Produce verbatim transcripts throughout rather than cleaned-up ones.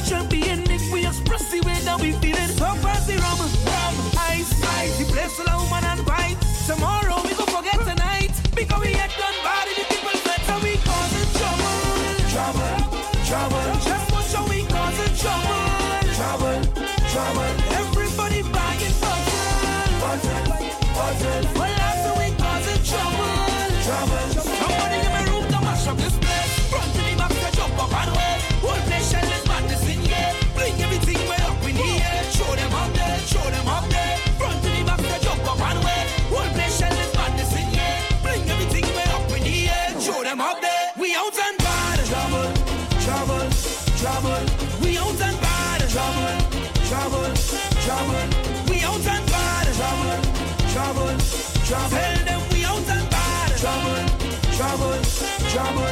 Champion mix, we express the way that we feeling. So fancy rum, rum, ice, ice. The place full of woman and white. Tomorrow we go forget tonight. Because we had done bad in the people's life. So we causing trouble. Trouble, trouble. Just one show we causing trouble. Trouble, trouble. Everybody buying bottle. Bottle, bottle. Well, after we causing trouble. Trouble. Somebody give me room to mash up this place. Front to the back to jump up and way. Whole place shell is madness in here. Bring everything way up in the air. Show them up there, show them up there. Front to the back to jump up and way. Whole place shell is madness in here. Bring everything way up in the air. Show them up there. We out and bad. Trouble, trouble, trouble. We out and bad. Trouble, trouble, trouble. We out and bad. Trouble, trouble, trouble. Tell them we out and bad. Trouble, trouble, trouble.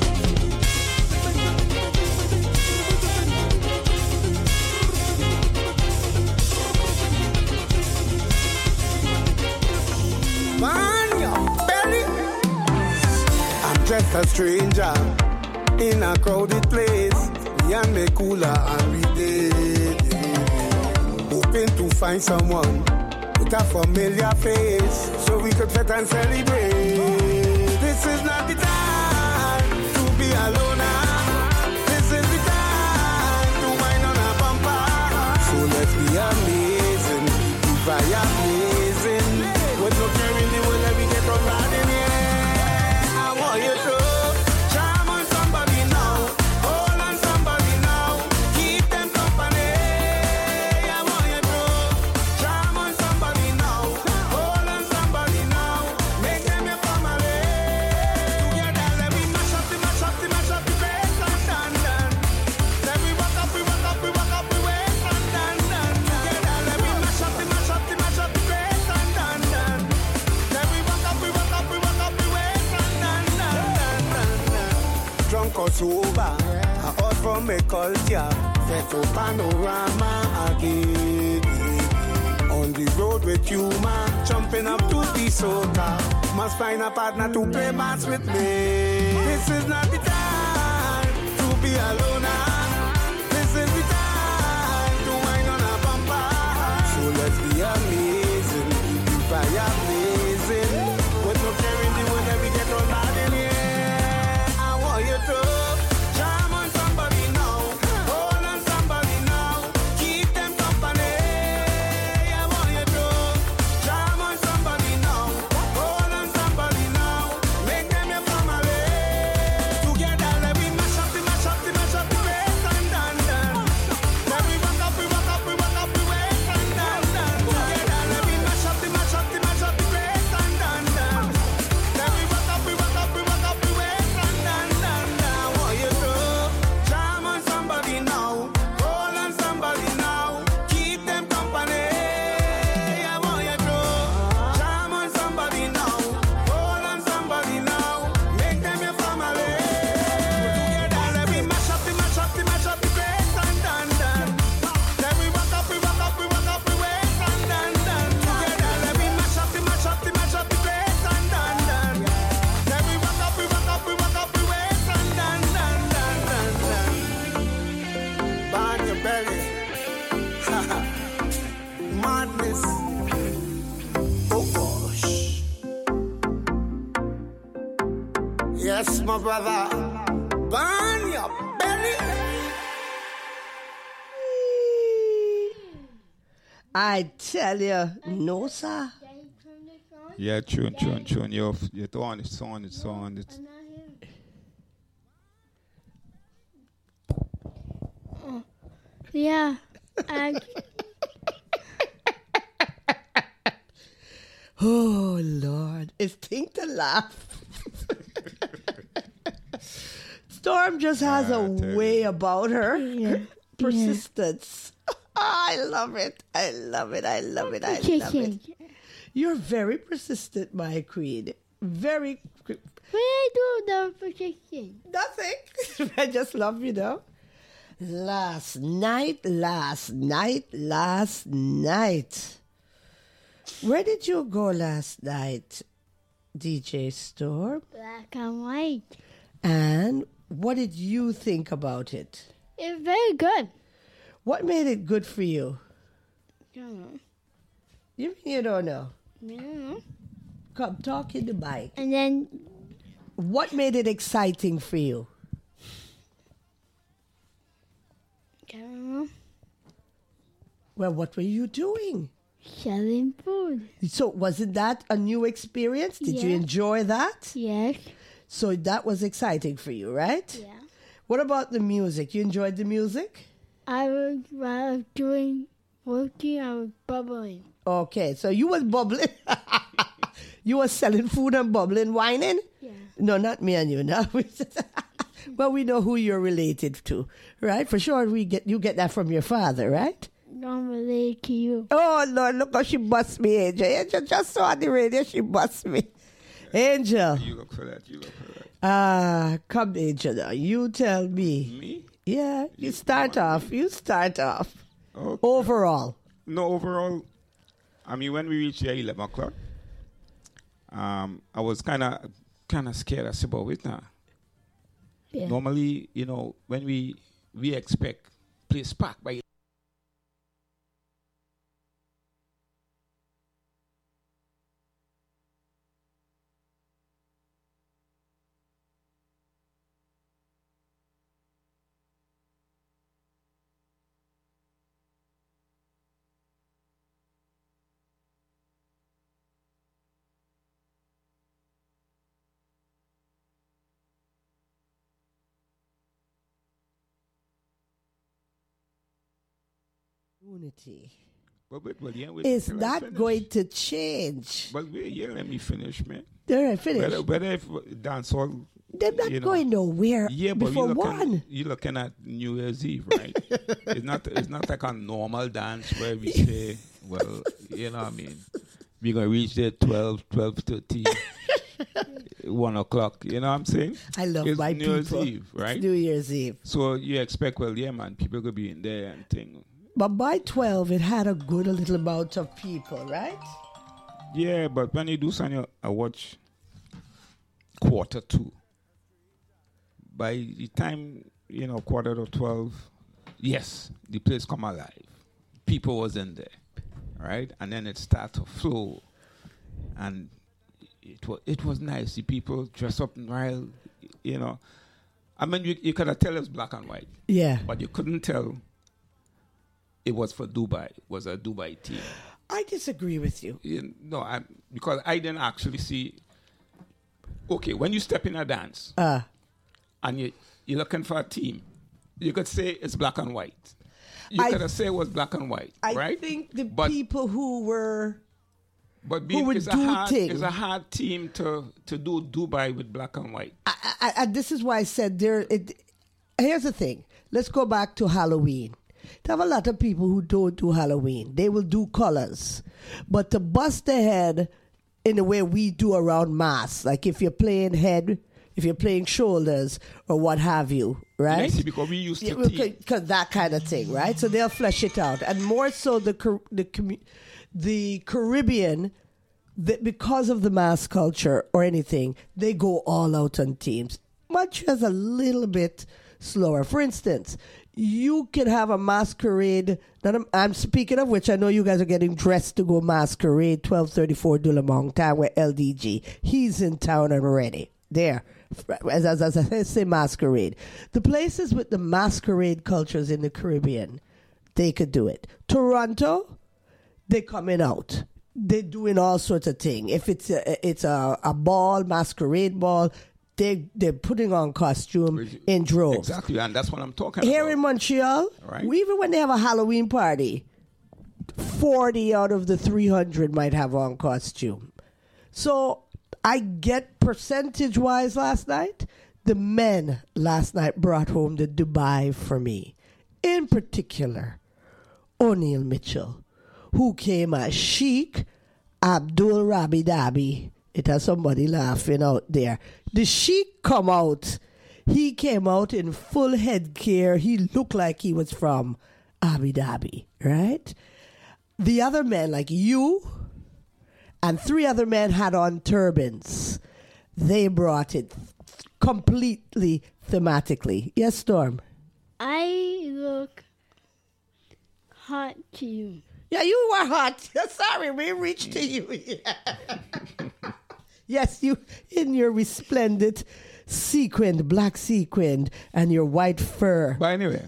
Man, your belly. I'm just a stranger in a crowded place. Me and me cooler and we did. Hoping to find someone with a familiar face so we could fit and celebrate. This is not the time to be alone. This is the time to wind on a bumper. So let's be amazing, if I amazing. With no care in the world that we get from bad in here. I want you to charm on somebody now, hold on somebody now, keep them company. I want you to charm on somebody now, hold on somebody now, make them your family. Together let me mash up the mash up the mash up the bass and dan dan. Let me walk up, we walk up, we walk up the waist and dan dan. Together let me mash up the mash up the mash up the bass and dan dan. Let me walk up, we walk up, we walk up the waist and dan dan dan dan. Drunk or sober, I out from a culture, set to panorama again. On the road with you, man, jumping up to the soca. Must find a partner to play bass with me. This is not the time to be alone. This is the time to wind on a bumper. So let's be amazing, if I amazing. With no care in the world that we get on bad in here. I want you to charm on somebody now, hold on somebody now, keep them company. I want you to charm on somebody now, hold on somebody now, make them your family. Together let me mash up the mash up the mash up the bass and dan dan. Let me walk up, we walk up, we walk up the waist and dan dan. Together let me mash up the mash up the mash up the bass and dan dan. Let me walk up, we walk up, we walk up the waist and dan dan dan. I want you to charm on somebody now, hold on somebody now, keep them company. I want you to charm on somebody now, hold on somebody now, make them your family. Together let me mash up the mash up the mash up the bass and dan dan. Let me walk up, we walk up, we walk up the waist and dan dan. Together let me mash up the mash up the mash up the bass and dan dan. Let me walk up, we walk up, we walk up the waist and dan dan dan dan dan. Burn your belly. Madness. Oh gosh. Yes, my brother. Burn your belly. I tell you, no, sir. Yeah, tune, tune, tune. You're, you're on it, on it, on it. Yeah. I, Oh, Lord. It's thing to laugh. Storm just has Ah, a I tell way you. about her. yeah. Persistence. I love it. I love it. I love it. I love it. You're very persistent, my queen. Very. What do I do the protection? Nothing. I just love you, though. Last night, last night, last night. Where did you go last night, D J Storm? Black and white. And what did you think about it? It's very good. What made it good for you? Don't know. You mean you don't know? I don't know. Come, talk in the mic. And then What made it exciting for you? I don't know. Well, what were you doing? Selling food. So, wasn't that a new experience? Did you Yeah. enjoy that? Yes. So, that was exciting for you, right? Yeah. What about the music? You enjoyed the music? I was while I was doing working, I was bubbling. Okay, so you was bubbling. You was selling food and bubbling, whining? Yeah. No, not me and you. No. Well, we know who you're related to, right? For sure, we get you get that from your father, right? Don't relate to you. Oh, Lord, look how she bust me, Angel. Angel just saw on the radio, she bust me. Angel. You look for that. You look for that. Ah, come, Angel, now. You tell me. Me? Yeah, you You start want off. You start off. Okay. Overall. No, overall, I mean, when we reached there eleven o'clock, um, I was kind of kind of scared. I said, but wait now. Yeah. Normally, you know, when we we expect place packed by Unity. But wait, well, yeah, wait Is till I that finish. going to change? But wait, yeah, let me finish, man. All right, finish. Whether, whether if dance all, They're not you know, going nowhere yeah, but before you're looking, one. you're looking at New Year's Eve, right? it's not it's not like a normal dance where we say, well, you know what I mean? We're going to reach there twelve, twelve thirty, one o'clock. You know what I'm saying? I love it's my New Year's people. Eve, right? It's New Year's Eve. So you expect, well, yeah, man, people could be in there and thing. But by twelve, it had a good little amount of people, right? Yeah, but when you do something, I watch quarter two. By the time, you know, quarter to twelve, yes, the place come alive. People was in there, right? And then it start to flow. And it was it was nice. The people dress up in wild, you know. I mean, you, you could have tell it's black and white, Yeah. but you couldn't tell it was for Dubai. It was a Dubai team. I disagree with you. You know, I, because I didn't actually see. Okay, when you step in a dance Uh, and you, you're looking for a team, you could say it's black and white. You I- could have said it was black and white, I right? think the But- people who were But being, would it's, a do hard, things. it's a hard team to, to do Dubai with black and white. I, I, I, this is why I said there. It, here's the thing. Let's go back to Halloween. There have a lot of people who don't do Halloween. They will do colors, but to bust their head in the way we do around masks, like if you're playing head, if you're playing shoulders, or what have you, right? You see, because we used to Yeah, team. because that kind of thing, right? So they'll flesh it out, and more so the Car- the commu- the Caribbean, the, because of the mass culture or anything, they go all out on teams. Montreal's a little bit slower. For instance, you can have a masquerade. That I'm, I'm speaking of which, I know you guys are getting dressed to go masquerade. Twelve thirty four Dulamong time with L D G. He's in town and ready. There. As, as, as I say, masquerade. The places with the masquerade cultures in the Caribbean, they could do it. Toronto, they coming out. They're doing all sorts of things. If it's a, it's a, a ball, masquerade ball, they, they're putting on costume in droves. Exactly, and that's what I'm talking Here about. in Montreal, Right. even when they have a Halloween party, forty out of the three hundred might have on costume. So I get percentage-wise last night, the men last night brought home the Dubai for me. In particular, O'Neill Mitchell, who came as Sheik Abdul Rabi Dhabi. It has somebody laughing out there. The Sheik come out. He came out in full headgear. He looked like he was from Abu Dhabi, right? The other men, like you and three other men, had on turbans. They brought it completely thematically. Yes, Storm? I look hot to you. Yeah, you were hot. Sorry, we reached to you. Yeah. Yes, you in your resplendent sequined, black sequined, and your white fur. But anyway.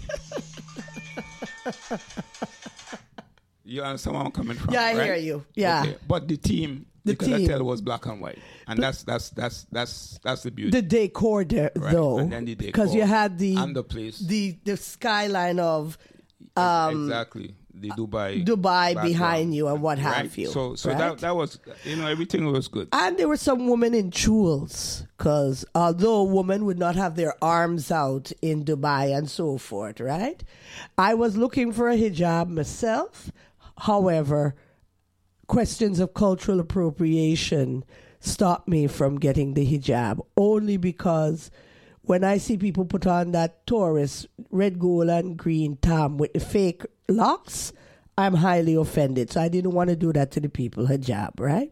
You understand where I'm coming from, Yeah, I right? hear you. Yeah. Okay. But the team, The the, the team. tell was black and white. And that's that's that's that's that's the beauty. The decor there, Right, though, and then the because you decor had the and the place. the the skyline of um, exactly. The Dubai Dubai background. behind you and what Right. have you. So so right? that that was, you know, everything was good. And there were some women in jewels, because although women would not have their arms out in Dubai and so forth, right? I was looking for a hijab myself. However, questions of cultural appropriation stopped me from getting the hijab, only because when I see people put on that Taurus red, gold, and green tam with the fake locks, I'm highly offended. So I didn't want to do that to the people, hijab, right?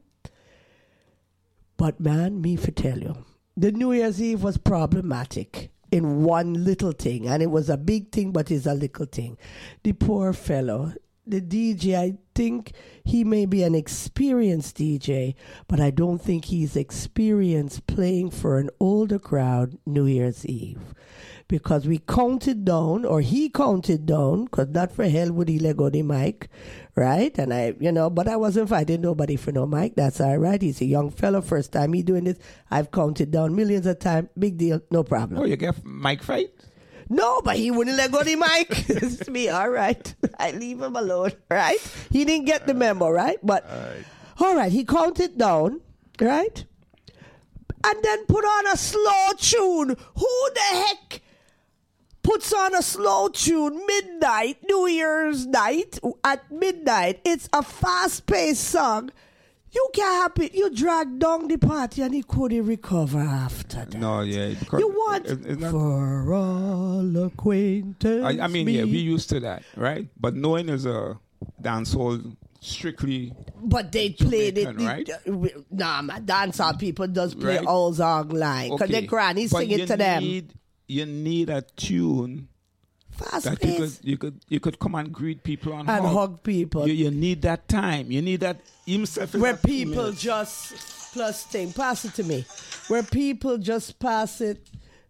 But man, me for tell you, the New Year's Eve was problematic in one little thing, and it was a big thing, but it's a little thing. The poor fellow, the D J, I think he may be an experienced D J, but I don't think he's experienced playing for an older crowd New Year's Eve. Because we counted down, or he counted down, because not for hell would he let go the mic, right? And I, you know, but I wasn't fighting nobody for no mic. That's all right. He's a young fellow, first time he doing this. I've counted down millions of times. Big deal, no problem. Oh, you get mic fight? No, but he wouldn't let go the mic. It's me, all right. I leave him alone, right? He didn't get the memo, right? But, all right, he counted down, right? And then put on a slow tune. Who the heck puts on a slow tune midnight, New Year's night at midnight? It's a fast-paced song. You can't happen. You drag down the party and he couldn't recover after that. No, yeah. because You want it- it's not- for all acquaintance. I, I mean, yeah, be- we used to that, right? But knowing is a dancehall strictly, But they played it. Jamaican, right? the- Nah, man, dancehall people does play Right. all song line because they granny but sing you it to them. need, You need a tune Fast that you could paced you could you could come and greet people and, and hug. hug people. You, you need that time. You need that himself. is Where that two people minutes. just plus thing. Pass it to me. Where people just pass it.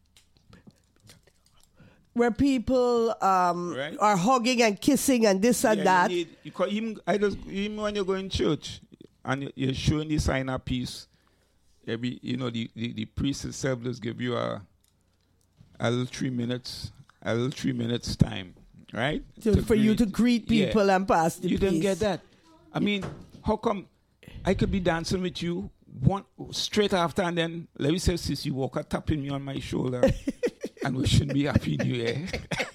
Where people um, Right. are hugging and kissing and this and Yeah, that. You need, you call, even, I just, even when you go in church and you- you're showing the sign of peace, every you know the, the, the priest itself just give you a a little three minutes, a little three minutes time, right? to, for you to greet Yeah. people and pass the You didn't peace. get that. I mean, how come I could be dancing with you one straight after, and then let me say, sis, you walk up tapping me on my shoulder, and we shouldn't be happy New Year.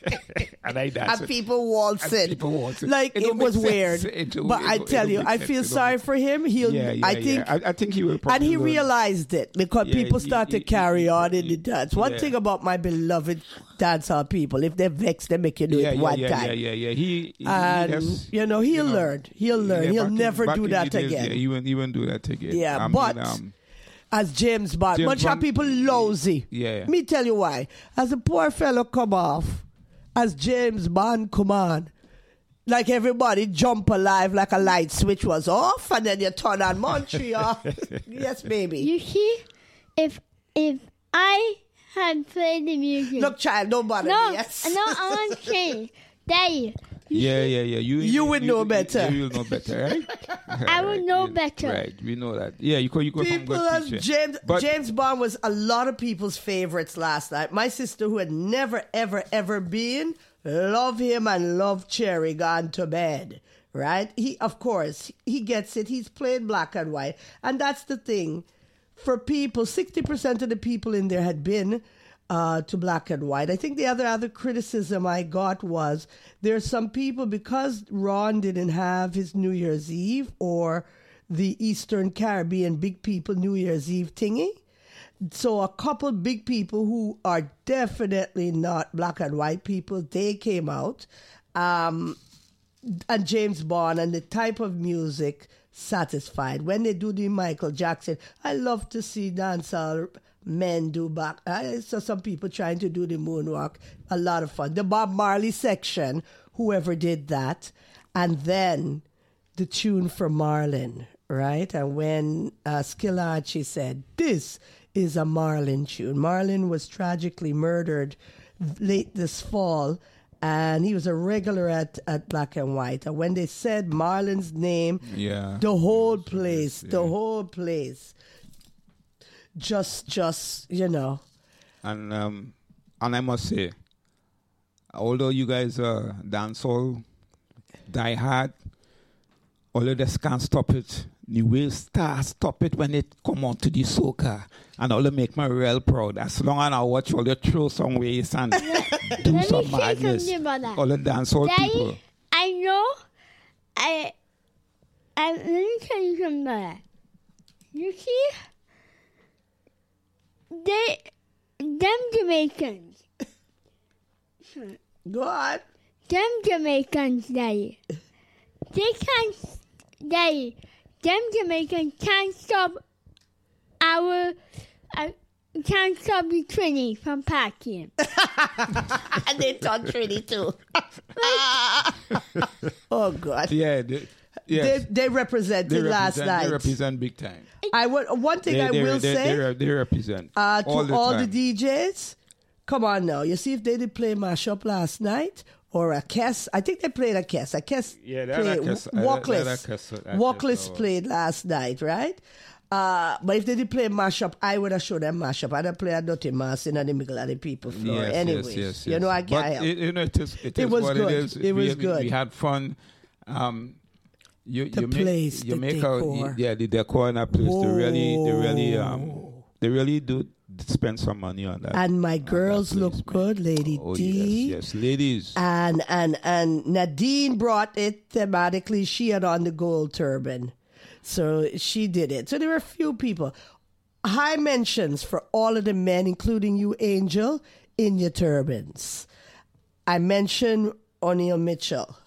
And I dance. And people waltzing. And people waltzing. Like It it, don't was make weird. sense. It don't- but it I don't- it tell don't you, make I sense. feel It don't sorry make- for him. He'll. Yeah, yeah, I yeah. think. I, I think he will. And probably he learn. realized it because Yeah, people he- start to he- carry he- on in he- the dance. One yeah. thing about my beloved dancehall people, if they're vexed, they make you do Yeah, it yeah, one yeah, time. yeah, yeah, yeah. He, he And, has- you know, he'll learn. He'll learn. yeah, He'll back in- never back do in that the days, again. Yeah, he won't, he won't do that again. Yeah, I mean, but um, as James Bond, James bunch of Bond- people lousy. Yeah. Me tell you why. As a poor fellow come off, as James Bond come on, like everybody jump alive like a light switch was off, and then you turn on Montreal. Yes, baby. You see, if if I had played the music, Look, child, don't bother no, me. Yes. no, I want to say, Daddy, you yeah, yeah, yeah. You, You would know better. You, will know better, right? I would Right, know you- better. Right, we know that. Yeah, you go, you go from People good as teacher. James But- James Bond was a lot of people's favorites last night. My sister, who had never, ever, ever been, love him and love Cherry gone to bed. Right? He, of course, he gets it. He's played black and white, and that's the thing. For people, sixty percent of the people in there had been uh, to black and white. I think the other other criticism I got was there's some people, because Ron didn't have his New Year's Eve or the Eastern Caribbean big people New Year's Eve thingy. So a couple big people who are definitely not black and white people, they came out. Um, and James Bond and the type of music satisfied. When they do the Michael Jackson, I love to see dancehall men do back. I saw some people trying to do the moonwalk. A lot of fun. The Bob Marley section, whoever did that. And then the tune for Marlon, right? And when uh, Skilacci said, this is a Marlon tune. Marlon was tragically murdered late this fall, and he was a regular at, at Black and White. And when they said Marlon's name, yeah, the whole place, yeah. the whole place, just, just, you know. And um, and I must say, although you guys are dancehall, die hard, although this can't stop it, the way star stop it when it come on to the soca. And all make me real proud. As long as I watch all the throw some ways and do Let some me say madness. something about that. All the dancehall Daddy, people. I know. I, I let me tell you something about that. You see, they, them Jamaicans, Go on. them Jamaicans, Daddy, they can't, Daddy, them Jamaicans can't stop our, uh, can't stop the Trini from partying. And they taught Trini too. Oh, God. Yeah, they, yes. They, they represented They last represent, night. They represent big time. I would, one thing They, I they, will they, say they, re- they represent uh, to all the all time. the D Js, come on now. You see if they did play mashup last night or a Kess. I think they played a Kess. A Kess Yeah, they had played. a Kess- uh, Walkless. they had a Kess- uh, Walkless Kess, uh, played last night, right? Uh, but if they did play mashup, I would have showed them mashup. I'd have played a dirty mass in the middle of the people floor. Yes, Anyways, yes, yes, you yes. know, I But can't help. it, you know, it is, it It is was what good. it is. It was we, good. We had fun. Um, you, The you place, make, you the make decor. Out, yeah, the decor in that place. They really, they really, um, Whoa. they really do spend some money on that. And my on that girls place, look man. good, Lady Oh, D. yes, yes, ladies. And and and Nadine brought it thematically. She had on the gold turban, so she did it. So there were a few people. High mentions for all of the men, including you, Angel, in your turbans. I mentioned O'Neill Mitchell.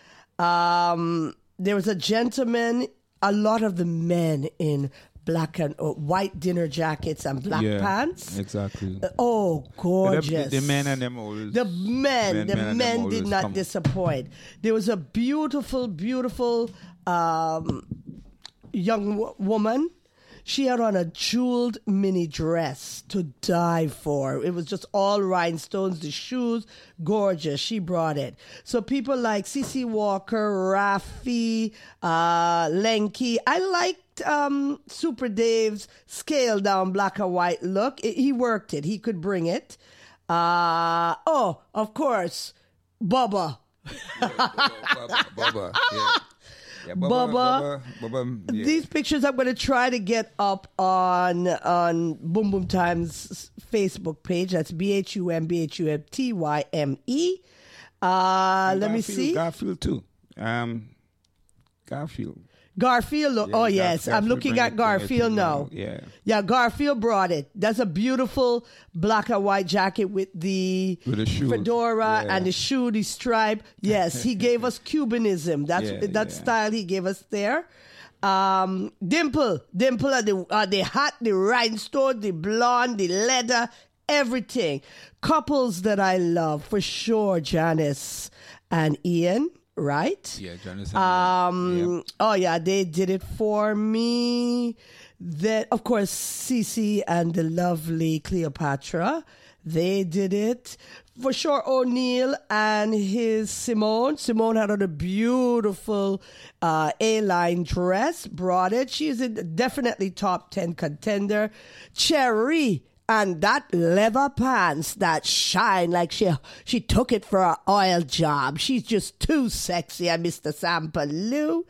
Um, there was a gentleman. A lot of the men in black and uh, white dinner jackets and black Yeah, pants. exactly. Oh, gorgeous. The, the men and them always. The men, men- the men men, and them did always not come. disappoint. There was a beautiful, beautiful um, young w- woman. She had on a jeweled mini dress to die for. It was just all rhinestones, the shoes, gorgeous. She brought it. So people like Cece Walker, Rafi, uh, Lenky. I liked um, Super Dave's scaled down black and white look. It- he worked it. He could bring it. Uh, oh, of course, Bubba. Bubba, Bubba, yeah. Yeah, Bubba, Bubba. Bubba, Bubba, yeah. These pictures I'm going to try to get up on on Boom Boom Time's Facebook page. That's B H U M B H U M T Y M E. Uh, let me Garfield- see. Garfield too. Um, Garfield. Garfield. Look, Yeah, oh, Gar- yes. I'm Garfield looking bring at it- bring it Garfield to now. now, yeah. Yeah, Garfield brought it. That's a beautiful black and white jacket with the, With the shoe. fedora Yeah. and the shoe, the stripe. Yes, he gave us Cubanism. That's Yeah, that yeah. style he gave us there. Um, Dimple, Dimple, are the uh, the hat, the rhinestone, the blonde, the leather, everything. Couples that I love for sure, Janice and Ian. Right? Yeah, Janice. Um. Oh yeah, they did it for me. Then, of course, Cece and the lovely Cleopatra, they did it for sure. O'Neill and his Simone. Simone had on a beautiful uh, A-line dress. Brought it. She's a definitely top ten contender. Cherry. And that leather pants that shine like she she took it for an oil job. She's just too sexy, and Mister Sampaloo.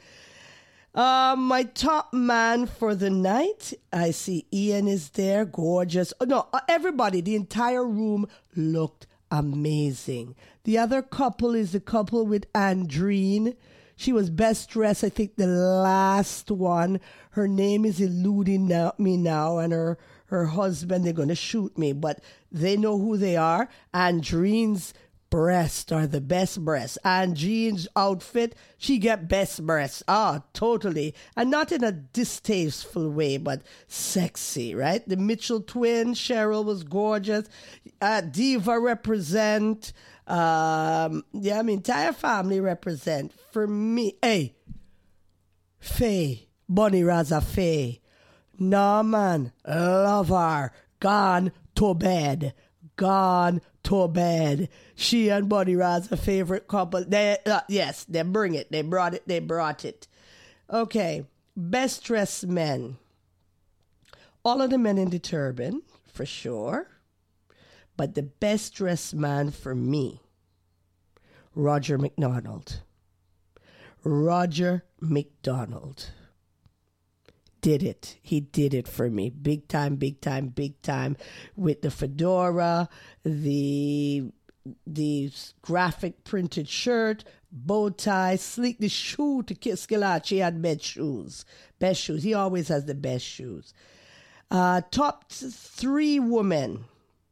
Uh, my top man for the night, I see Ian is there, gorgeous. Oh, no, uh, everybody, the entire room looked amazing. The other couple is the couple with Andreen. She was best dressed, I think, the last one. Her name is eluding now, me now, and her her husband, they're going to shoot me, but they know who they are. Andreen's breasts are the best breasts. And Jean's outfit, she get best breasts. Ah, totally. And not in a distasteful way, but sexy, right? The Mitchell twins, Cheryl was gorgeous. Uh, Diva represent. Um, yeah, I mean, entire family represent. For me, hey, Faye, Bunny Raza Faye. Nah, man, love her. Gone to bed. Gone to bed. She and Bunny Raza favorite couple. They, uh, yes, they bring it. They brought it. They brought it. Okay, best dressed men. All of the men in the turban, for sure. But the best dressed man for me, Roger McDonald. Roger McDonald did it. He did it for me. Big time, big time, big time. With the fedora, the the graphic printed shirt, bow tie, sleek, the shoe to kiss Skilacci had best shoes. Best shoes. He always has the best shoes. Uh, top th- three women.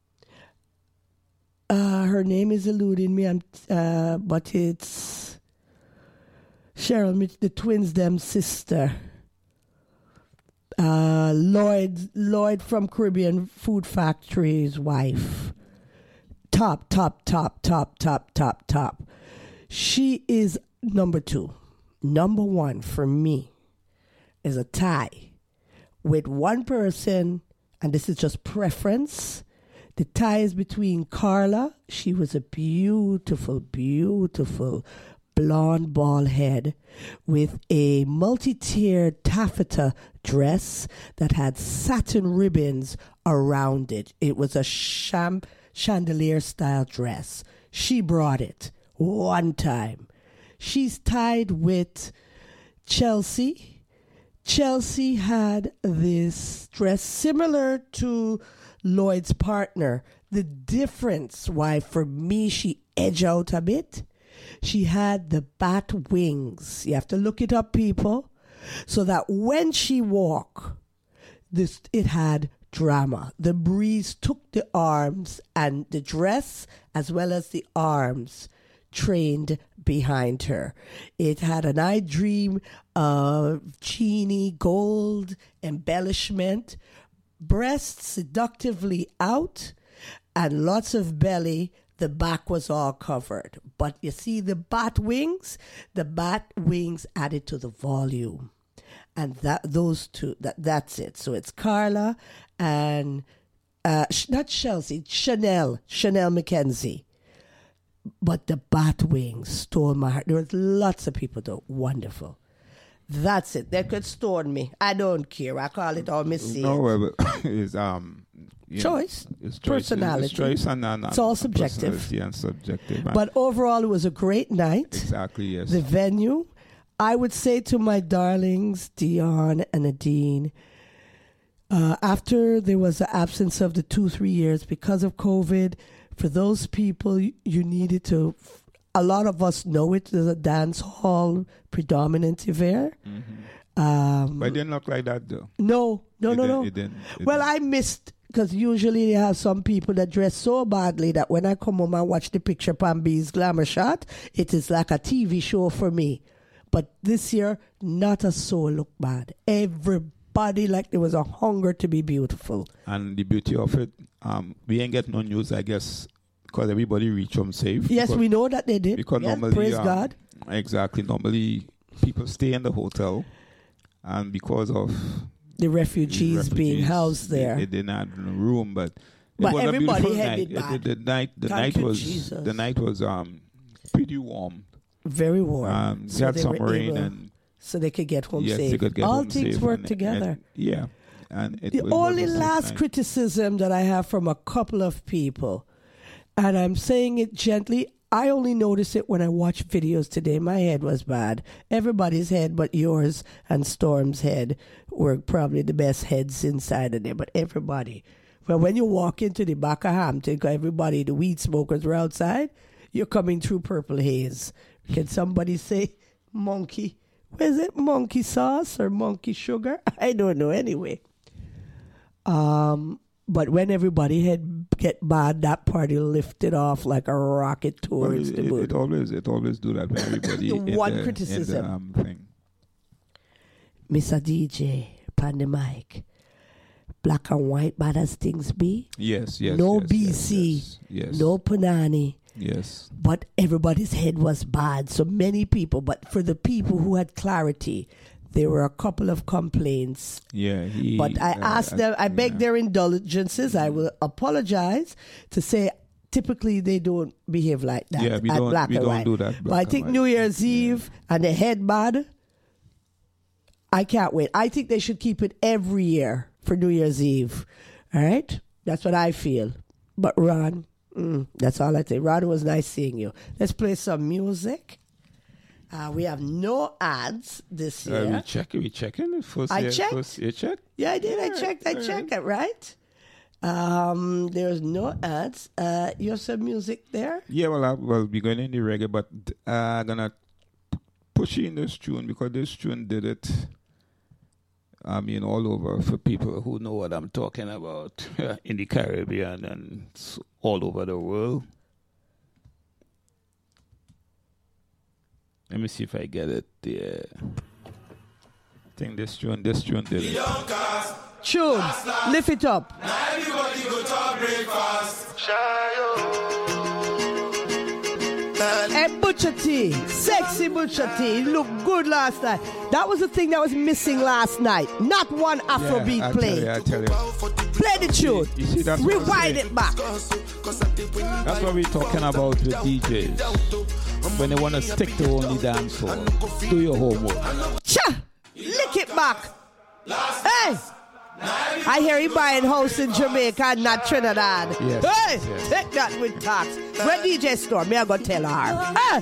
Uh, her name is eluding me, I'm, uh, but it's Cheryl Mitch, the twins, them sister. Uh, Lloyd, Lloyd from Caribbean Food Factory's wife. Top, top, top, top, top, top, top. She is number two. Number one for me is a tie with one person, and this is just preference. The tie is between Carla. She was a beautiful, beautiful blonde bald head with a multi-tiered taffeta dress that had satin ribbons around it. It was a sham- chandelier style dress. She brought it one time. She's tied with Chelsea. Chelsea had this dress similar to Lloyd's partner. The difference why for me she edged out a bit, she had the bat wings. You have to look it up, people, so that when she walked, this it had drama. The breeze took the arms, and the dress as well as the arms trained behind her. It had an I Dream of Genie gold embellishment, breasts seductively out, and lots of belly. The back was all covered. But you see the bat wings? The bat wings added to the volume. And that those two, that that's it. So it's Carla and, uh, not Chelsea, Chanel, Chanel Mackenzie. But the bat wings stole my heart. There was lots of people though. Wonderful. That's it. They could stone me. I don't care. I call it all missy. No, it's um you choice, know, it's choice, personality. It's choice and, and, it's all subjective. and subjective. And but overall, it was a great night. Exactly. Yes. The venue. I would say to my darlings, Dion and Nadine, uh, after there was the absence of the two, three years because of COVID, for those people, you, you needed to. A lot of us know it. There's a dance hall predominantly there. Mm-hmm. Um, but it didn't look like that, though. No, no, it no, didn't, no. It didn't, it well, didn't. I missed, because usually they have some people that dress so badly that when I come home and watch the picture Pam B's glamour shot, it is like a T V show for me. But this year, not a soul looked bad. Everybody, like there was a hunger to be beautiful. And the beauty of it, um, we ain't get no news, I guess, because everybody reached home safe. Yes, because, we know that they did. Because yes, normally, praise um, God. Exactly. Normally, people stay in the hotel, and because of the refugees, refugees being housed there, they, they didn't have room. But, but it was everybody a beautiful headed night. back. It, the, the night, the Thank night you, was Jesus. the night was um pretty warm. Very warm. Um, so we had they some were rain, able, and so they could get home yes, safe. they could get All home things safe work and, together. And, yeah, and it the was, only was a safe last night. criticism that I have from a couple of people, and I'm saying it gently, I only noticed it when I watched videos today. My head was bad. Everybody's head but yours and Storm's head were probably the best heads inside of there, but everybody. Well, when you walk into the back of Hampton, everybody, the weed smokers were outside, you're coming through Purple Haze. Can somebody say monkey? Where's it? Monkey sauce or monkey sugar? I don't know anyway. Um, but when everybody had get bad, that party lifted off like a rocket Well, towards it, the it, moon. it always it always do that when everybody in One the, criticism. in the, um, thing. Mister D J, pan the mic. Black and white bad as things be. Yes, yes. No yes, B C. Yes, yes, No Panani. yes. But everybody's head was bad. So many people, but for the people who had clarity, there were a couple of complaints. Yeah. He, But I uh, asked them, I beg yeah. their indulgences. I will apologize to say typically they don't behave like that Yeah, we at don't- Black we and don't White. do that, But Black I and think White. New Year's Eve and the head bad, I can't wait. I think they should keep it every year for New Year's Eve. All right? That's what I feel. But Ron, mm, that's all I think. Ron, it was nice seeing you. Let's play some music. Uh, we have no ads this Uh, year. we check we checking it first. I year, checked. First year check. Yeah, I did. I checked. I checked it, right? Um, there's no ads. Uh, you have some music there? Yeah, well, I, well, we're going in the reggae, but uh, I'm gonna p- push in this tune because this tune did it. I mean, all over for people who know what I'm talking about in the Caribbean and s- all over the world. Let me see if I get it there. I think this tune, this tune did it. Tune. Lift it up. Hey, Butcher T. Sexy Butcher T. He looked good last night. That was the thing that was missing last night. Not one Afrobeat yeah, I played. Tell you, I tell you. Play the tune. You see, that's what I'm Rewind saying. it back. That's what we're talking about with D Js. When they want to stick to only dance hall, do your homework. Cha! Lick it back. Hey! I hear he buying house in Jamaica and not Trinidad. Yes, Hey! yes. Take that with tax. Where D J store? Me I go tell her. Hey!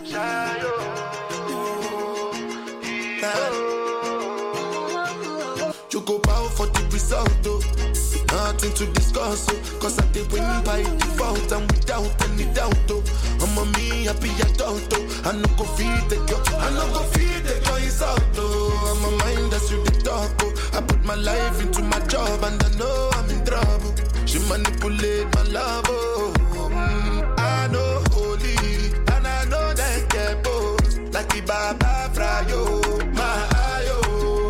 You go bow for the result, though. Nothing to discuss, oh. Cause I did win by default and without any doubt, oh. I'm a me happy adult, oh. I no go feed the girl, I no go feed the girl, it's out, oh. I'm a mind that's you the talk, oh. I put my life into my job and I know I'm in trouble. She manipulate my love, oh. Mm, I know holy, and I know that get both. Like the Baba Frayo, my ayo,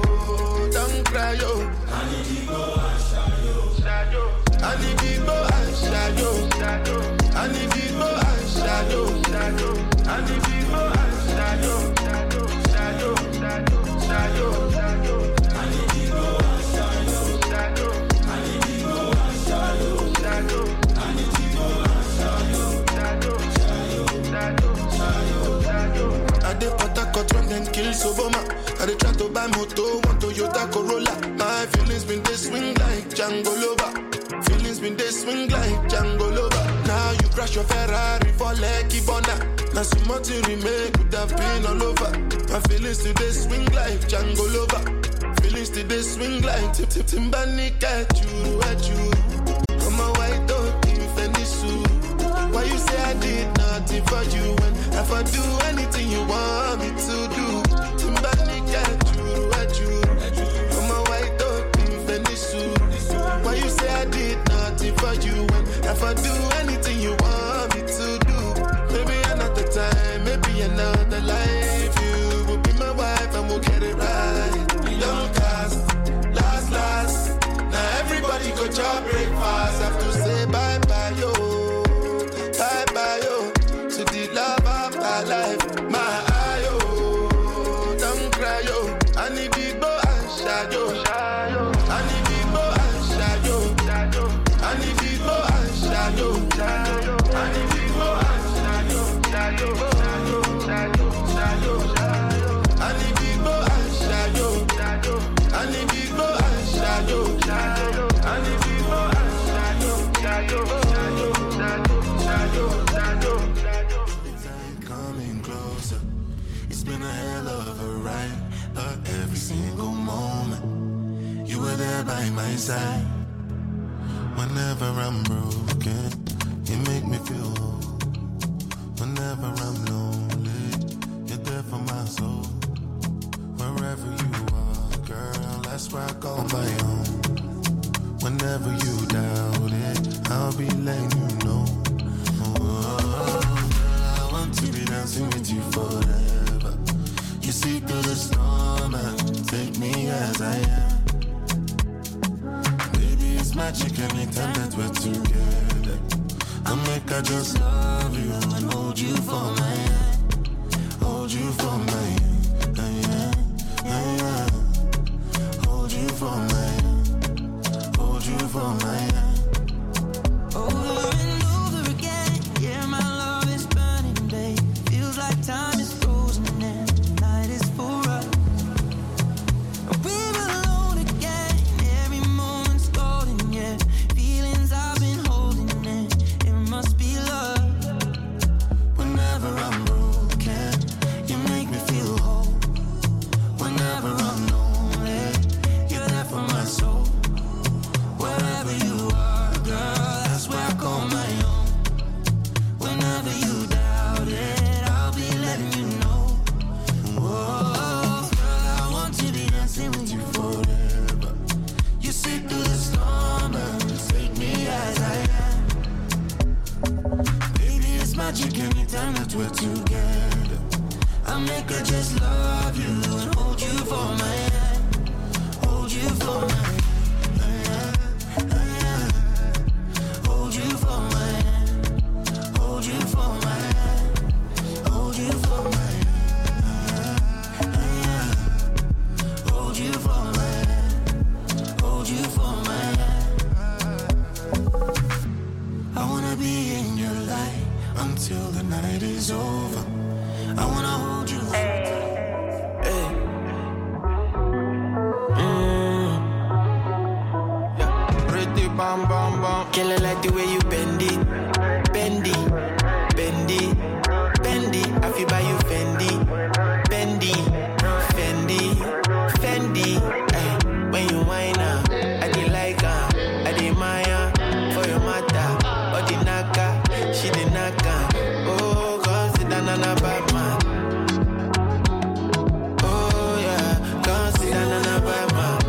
don't cry, yo. I need to go and shadow. I need to go and shadow. I need to go and shadow. I need to go and shadow. Shadow, shadow, shadow, shadow. I need to go and shadow. I need to go and shadow. Shadow. I need to go and shadow. Shadow, shadow, shadow, shadow. I did put a cut when them kill Soboma. I dey try to buy moto, want Toyota Corolla. My feelings been they swing like Django Lover. Feelings been they swing like Django Lover. Now you crash your Ferrari for Lucky Bona. Now so much you remake could have been all over. My feelings today swing like Django Lover. Feelings today swing like Tip Tip Timbani at you, at you. I'm a white dog in Fenisu. Why you say I did nothing for you when if I do anything you want me to do? Timbani at you, at you. I'm a white dog in Fenisu. Why you say I did nothing for you when if I do anything you want me to do? Maybe another time, maybe another life. You will be my wife and we'll get it right. Young cast, last, last. Now everybody go job breakfast. Have to say bye bye, yo. Bye bye, yo. To the love of my life. My eye, yo. Don't cry, yo. I need to go and shadow. I need to go and shadow. I need to go and shadow. I need to go and shadow. Shadow, shadow, shadow, shadow. I need to go and shadow. I need to go and shadow. I need to go and shadow. Shadow, shadow, shadow, shadow. Coming closer. It's been a hell of a ride, but every single moment you were there by my side. Whenever I'm broken, you make me feel whole. Whenever I'm lonely, you're there for my soul. Wherever you are, girl, that's where I call my own. Whenever you doubt it, I'll be be letting you know. Oh, I want to be dancing with you forever. You see through the storm and take me as I am. Baby, it's magic anytime that we're together. I make I just love you and hold you for my hand. Hold you for my hand. Yeah, yeah, yeah. Hold you for my hand. Hold you for my hand. Over and over again, yeah, my love is burning, babe. Feels like time is frozen and the night is for us. We're alone again, every moment's golden, yeah. Feelings I've been holding in, it must be love. Whenever I'm broken, you make me feel whole. Whenever I'm lonely, you're there for my soul. Wherever you are, girl, that's where I call my own. Whenever you doubt it, I'll be letting you know. Oh, girl, I want to be dancing with you forever. You see through the storm and take me as I am. Baby, it's magic anytime that we're together. I make her just love you and hold you for my hand. Hold you for my hand. Hold you for my hand. Hold you for my hand. Hold you for my hand. Hold you for my hand. Hold you for my hand. I wanna be in your light until the night is over. I wanna hold you. Hey. Mm. Yeah. Pretty bam bam bam. Killer like the way you bend it, bend it, bend it, bend it. I feel by you Fendi, Fendi, Fendi, Fendi. Ay, when you whine up, I did like her, I did Maya for your mata, or the naka, she did naka. Oh, cause it done on a bad man. Oh yeah, cause it done on a bad man.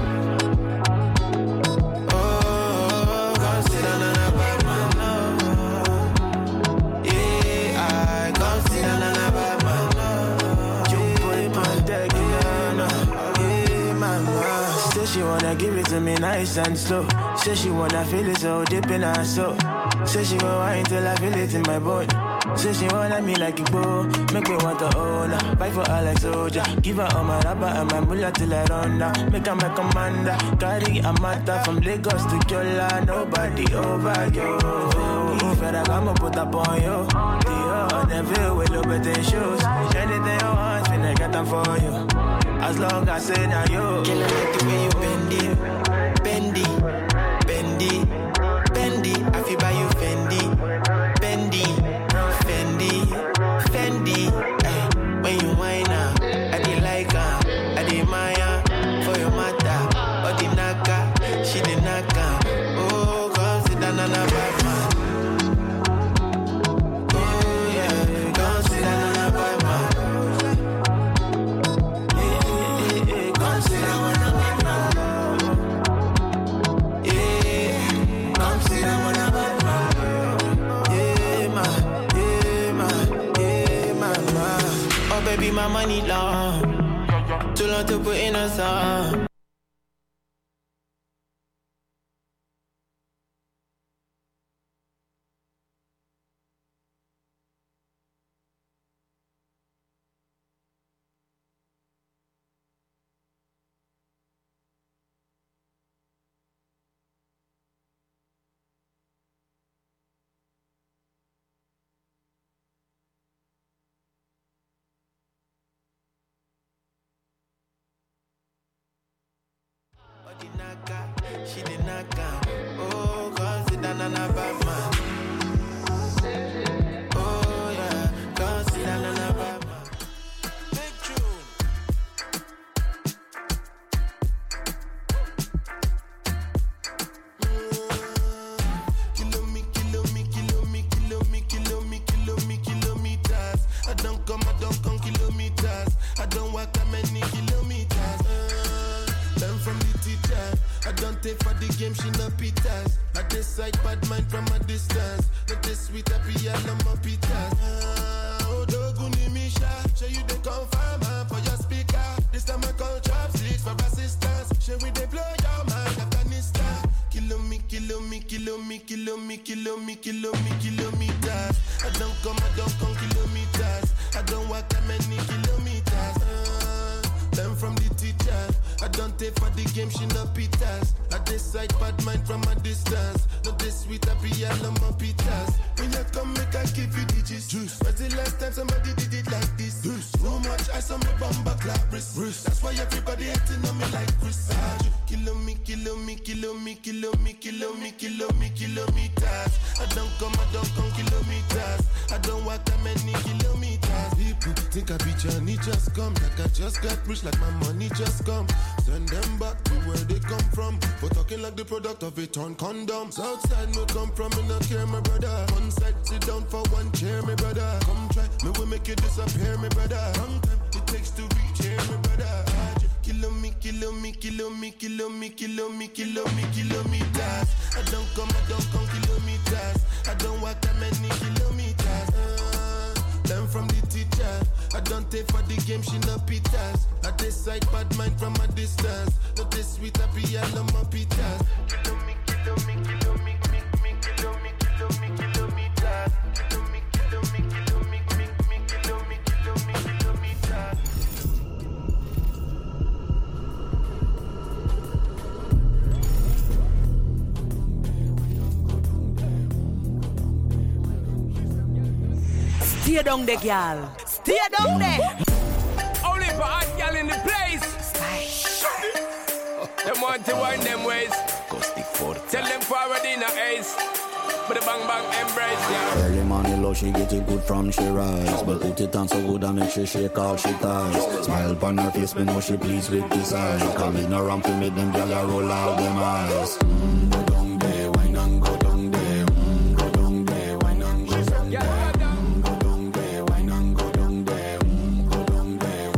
Oh, cause it done on a bad man. Yeah, I cause it done on a bad man. You put my deck in yeah, mama. Say she wanna give it to me nice and slow. Say she wanna feel it so deep in her soul. Say she gon' wine till I feel it in my bone. Say she wanna me like a bow. Make me want to own her. Fight for her like soldier. Give her all my rubber and my mullah till I run down. Make her my commander. Carry a matter from Lagos to Kyola. Nobody over you. If I come put up on you. The Neville with no better shoes. Anything you want, finna get them for you. As long as I say now you. Kill it like the way you bend it, bend it, bend it, bend it. I feel by you Fendi, Fendi, Fendi, Fendi. Ay, when you whine up, I did like her, I did Maya for your mata, or the naka, she did naka. Oh, cause it done on a bad man. Oh yeah, cause it done on a bad man. Baby, my money long. Too long to put in a song. She did not come. Oh, cause it done on a bad man. Oh, yeah, cause it done on a bad man. Big tune. Kilo me, kilo me, kilo me, kilo me, kilo me, kilo me, kilometers. I don't come, I don't come kilometers. I don't walk that many kilometers. Uh, learn from the teacher. I don't take for the game, she no pitas. I decide bad mind from a distance. Not this sweet happy, I love my pitas. Ah, oh, doguni misha, show you the confirm for your speaker. This time I call chopsticks for assistance. Show we they blow your mind, Afghanistan. Kilo me, kilo me, kilo me, kilo me, kilo me, kilo me, kilometers. I don't come, I don't come kilometers. I don't walk that many kilometers. Uh, learn from the teacher. I don't take for the game, she no pitas. I decide bad mind from a distance. Not this sweet happy, I love my pitas. When you come, make I give you the gist. Juice. When's the last time somebody did it like this? Juice. Too much ice on my bumper clap wrist. wrist. That's why everybody hating on me like Chris. Kilo me, kilo me, kilo me, kilo me, kilo me, kilo me, kilometers. I don't come, I don't come kilometers. I don't walk that many kilometers. People think I be Johnny just come. Like I just got rich, like my money just come. Send them back to where they come from. For talking like the product of a torn condom. Southside no come from, me no care, my brother. One side, sit down for one chair, my brother. Come try, me will make you disappear, my brother. Long time it takes to reach here, my brother. Kilo me, kilo me, kilo me, kilo me, kilo me, kilo me, kilometers. I don't come, I don't come kilometers. I don't walk that many kilometers. Uh, learn from the teacher. I don't take for the game, she no pitas. I decide bad mind from a distance. Not this sweet happy, I love my pitas. Kilo me, kilo me, kilo me, me, me, kilo me, kilo me, kilometers. Kilo me, kilo me, kilo me, me, me, kilo me, kilo me, kilometers. Stay down there, girl. Stay down there. Only for hot girl in the place. Them want to wind them ways. Tell them forward in a ace. But the bang bang embrace, yeah. Early morning love, she get it good from she rise. But put it on so good and make she shake all she ties. Smile upon her face, me know she pleased with this eyes. Coming around to make them gyal roll out them eyes. Mm, go down there, wine and go down there. Mm, go down there, wine and go down there. Mm, go down there, wine and go down there. Mm, go down there.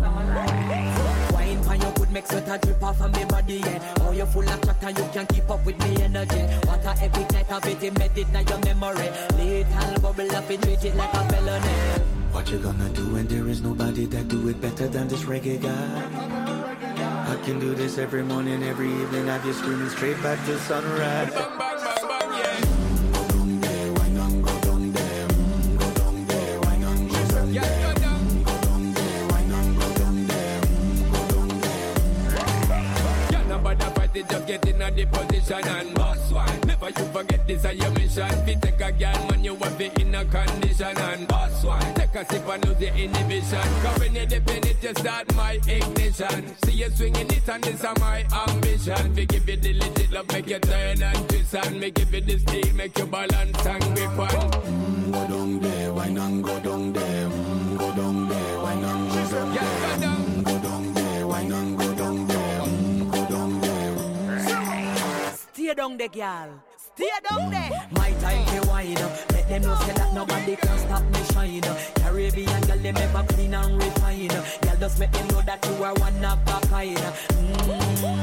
Wine pan your good make sweat a drip off of me body, yeah. Oh, you full of chat and you can keep up with me energy. What a epic night of it, embedded in your memory. Little bubble up and treat it like a felony. What you gonna do when there is nobody that do it better than this reggae guy? I can do this every morning, every evening. Have you screaming straight back to sunrise. Bang bang bang bang, yeah. Go down there, wine and go down there. Mm, go down there, wine and go down Yeah, there. go down. Mm, go down there, wine and go down there. Mm, go down there. Yeah, nobody fight it, just get in a the position and boss one. Never you forget this is your mission. Fi take a girl when you want be in a condition and boss one. Take a sip and lose the inhibition. Cause when you depend it, you start my ignition. See you swinging it and this is my ambition. We give you the legit love, make you turn and twist and me give you the steel, make you balance and grip on. Mm, go down there, wine and go down there. Mm, go down there, wine and go down Yeah, there. go down. Mm, go down there, wine and go down there. Mm, go down there. Stay down there, girl. Stay down there. My time to wine up. Let them know say that nobody can stop me shine. Caribbean girl, them ever clean and refine. Girl, just make them know that you are one of a kind. Mm.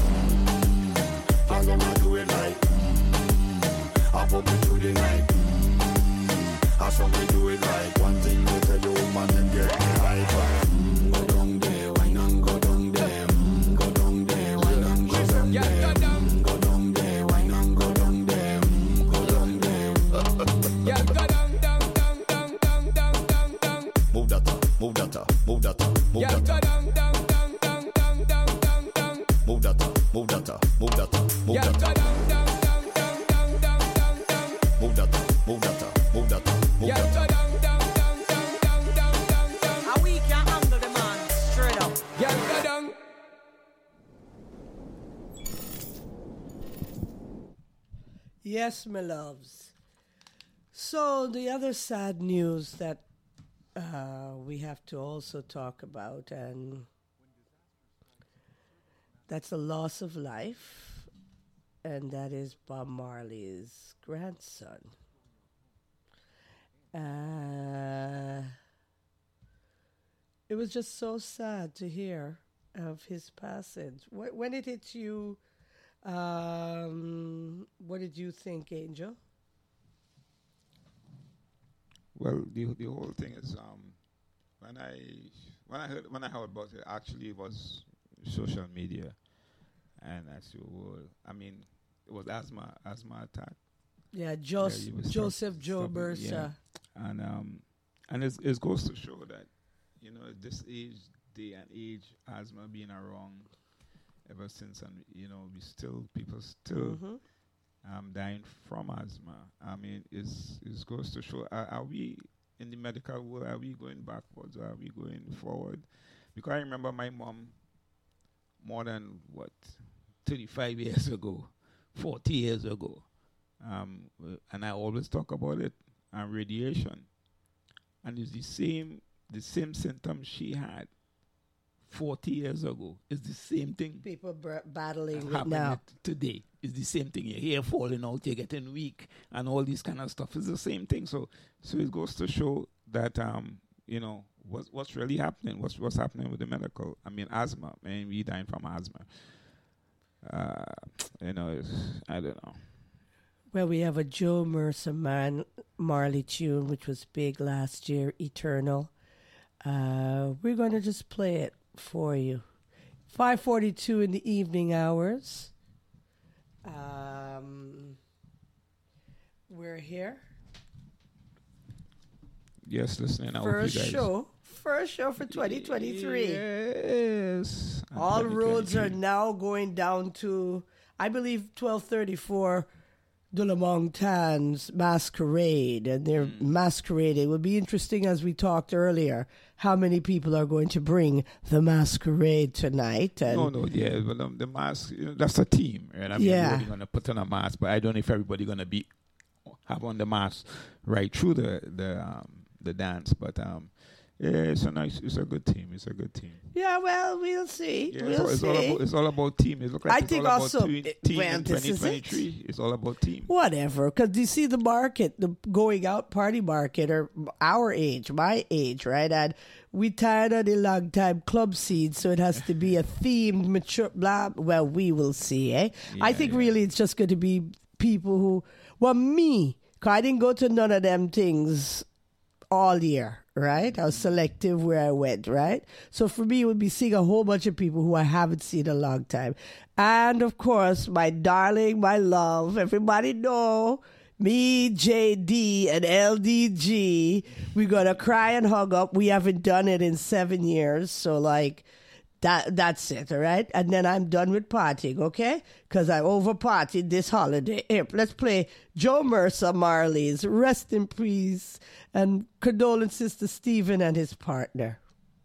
All them a do it like mm, I put me through the night mm, I saw me do it like one thing they tell you woman and get me hyper mm, go down there, wine and go down there mm, go down there, wine and go down Yeah, there go down. mm, go down there, wine and go down there mm, go down there Yeah, go down, down, down, down, down, down, down, down. Move that up, move that up, move that up, move Yeah, that go up down, down, down, down, down, down, down, down. Move that up, move that up, move that up, move Yeah, that go up down, down, down, down, down, down, down, down. Move that up, move that up, move that up, move Yeah, that go up down, down, down, down, down, down, down, down. How we can handle the man straight up. Yeah, go down. Yes, my loves. So the other sad news that uh, we have to also talk about, and that's the loss of life, and that is Bob Marley's grandson. Uh, it was just so sad to hear of his passing. Wh- When it hit you Um, what did you think, Angel? Well, the the whole thing is um, when I when I heard when I heard about it, actually it was social media, and as you will, I mean, it was asthma asthma attack. Yeah, Jos- Yeah, Joseph stop- Joe stop it, Bursa. yeah. And um, and it's, it goes to show that, you know, at this age, day and age, asthma being around ever since, and you know, we still people still Mhm. um dying from asthma. I mean, it's it goes to show: are, are we in the medical world? Are we going backwards? Or are we going forward? Because I remember my mom, more than what, thirty-five years ago, forty years ago. Um, uh, and I always talk about it, and radiation, and it's the same the same symptoms she had forty years ago. It's the same thing People br- battling it happening now. today. It's the same thing. Your hair falling out, you're getting weak, and all this kind of stuff. It's the same thing. So, so it goes to show that um, you know, what's what's really happening. What's what's happening with the medical? I mean, asthma. Man, we dying from asthma. Uh, you know, it's, I don't know. Well, we have a Joe Mercer Man Marley tune, which was big last year, Eternal. Uh, we're going to just play it for you. five forty-two in the evening hours. Um, we're here. Yes, listening. I hope First you guys- show. First show for twenty twenty-three. Yes. And All roads are twenty twenty-three. now going down to, I believe, twelve thirty-four de la Montagne's masquerade, and they're Mm. masquerading. It would be interesting, as we talked earlier, how many people are going to bring the masquerade tonight. And No, no, yeah, but um, the mask, you know, that's a team, right? I mean, Yeah. everybody's going to put on a mask, but I don't know if everybody's going to be have on the mask right through the the um, the dance. But um, yeah, it's a nice, it's a good team. It's a good team. Yeah, well, we'll see. Yeah, we'll it's, see. all, it's all about it's all about team. It looks like I it's think all about also, team, it- team well, in this is twenty it. twenty-three. It's all about team. Whatever, because you see the market, the going out party market, or our age, my age, right? And we tired of the long time club scene, so it has to be a themed, mature, blah. Well, we will see, eh? I Yeah, think yeah. really it's just going to be people who, well, me, because I didn't go to none of them things all year, right? I was selective where I went, right? So for me, it would be seeing a whole bunch of people who I haven't seen in a long time. And of course, my darling, my love, everybody know me, J D, and L D G. We're going to cry and hug up. We haven't done it in seven years. So like, that that's it, all right? And then I'm done with partying, okay? Because I over-partied this holiday. Here, let's play Joe Mercer Marley's Rest in Peace, and condolences to Stephen and his partner.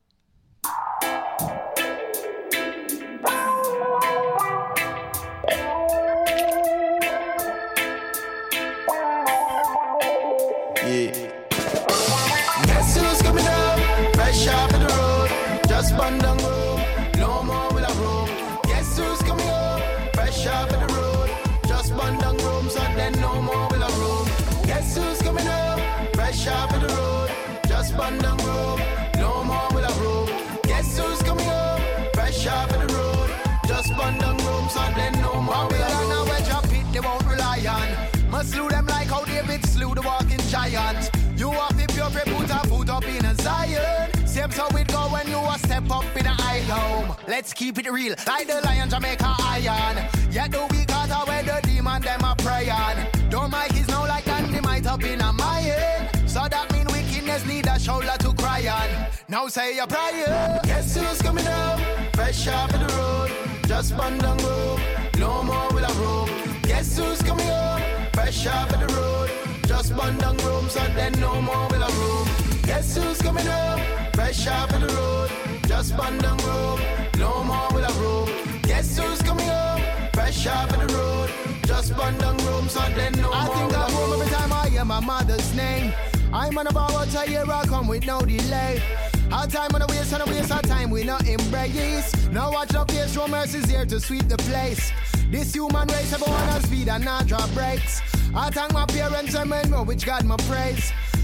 Yeah. Guess who's coming up? Fresh off of the road. Just bun down room. No more will I roam. Guess who's coming up? Fresh off of the road. Just bun down room. So then no more will I roam. Guess who's coming up? Fresh off of the road. Just bun down room. No more will I roam. Guess who's coming up? Fresh off of the road. Just bun down room. So then no more will I roam. Now where drop it, they won't rely on. Must slew them like how David slew the walking giant. You have to pure put a foot up in a Zion. Same how it go when you a step up in a high home. Let's keep it real, like the lion Jamaica iron. Yet the weak heart are where the demon them a pray on. Don't Mike is now like dynamite up in a mine. So that mean wickedness need a shoulder to cry on. Now say your prayer. Guess who's coming up? Fresh off of the road. Just bun down room. No more will I roam. Guess who's coming up? Fresh off of the road. Just bun down room, so then no more will I roam. Guess who's coming up? Fresh off of the road. Just bun down room. No more will I roam. Guess who's coming up? Fresh off of the road. Just bun down room, so then no I more think will I home every time I hear my mother's name. I'm on about a year, I come with no delay. Our time on the waste and the waste our time we not embrace. Now watch the face, Joe Mercy's here to sweep the place. This human race, everyone has speed and not drop brakes. I thank my parents and men know which God my praise.